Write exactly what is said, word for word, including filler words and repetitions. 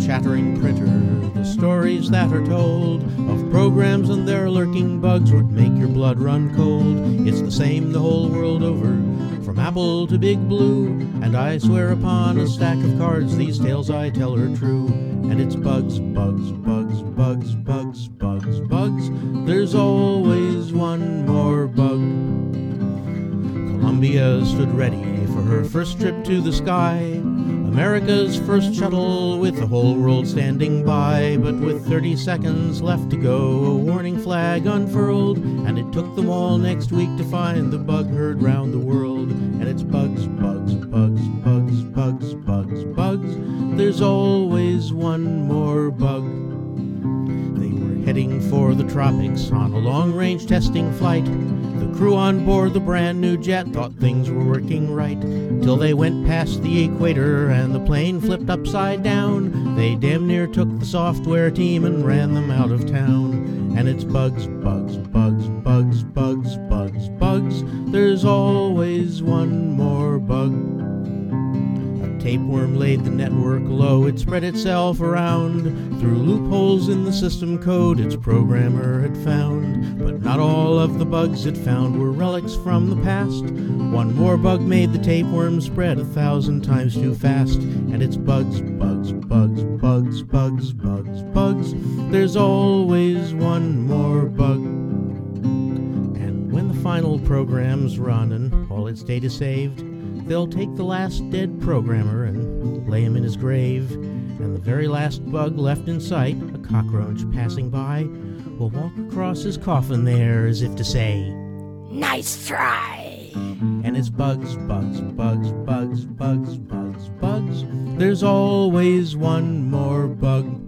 chattering printer, the stories that are told of programs and their lurking bugs would make your blood run cold. It's the same the whole world over, from Apple to Big Blue, and I swear upon a stack of cards these tales I tell are true. And it's bugs, bugs, bugs, bugs, bugs, bugs, bugs. There's always one more bug. Columbia stood ready for her first trip to the sky, America's first shuttle with the whole world standing by. But with thirty seconds left to go, a warning flag unfurled, and it took them all next week to find the bug heard round the world. And it's bugs, bugs, bugs, bugs, bugs, bugs, bugs. There's always one more bug. They were heading for the tropics on a long-range testing flight. The crew on board the brand new jet thought things were working right, till they went past the equator and the plane flipped upside down. They damn near took the software team and ran them out of town. And it's bugs, bugs, bugs, bugs, bugs, bugs, bugs. There's always one more bug. A tapeworm laid the network low, it spread itself around through loopholes in the system code its programmer had found. But not all of the bugs it found were relics from the past. One more bug made the tapeworm spread a thousand times too fast. And it's bugs, bugs, bugs, bugs, bugs, bugs, bugs. There's always one more bug. And when the final program's run and all its data saved, they'll take the last dead programmer and lay him in his grave. And the very last bug left in sight, a cockroach passing by, will walk across his coffin there as if to say, "Nice try!" And it's bugs, bugs, bugs, bugs, bugs, bugs, bugs. There's always one more bug.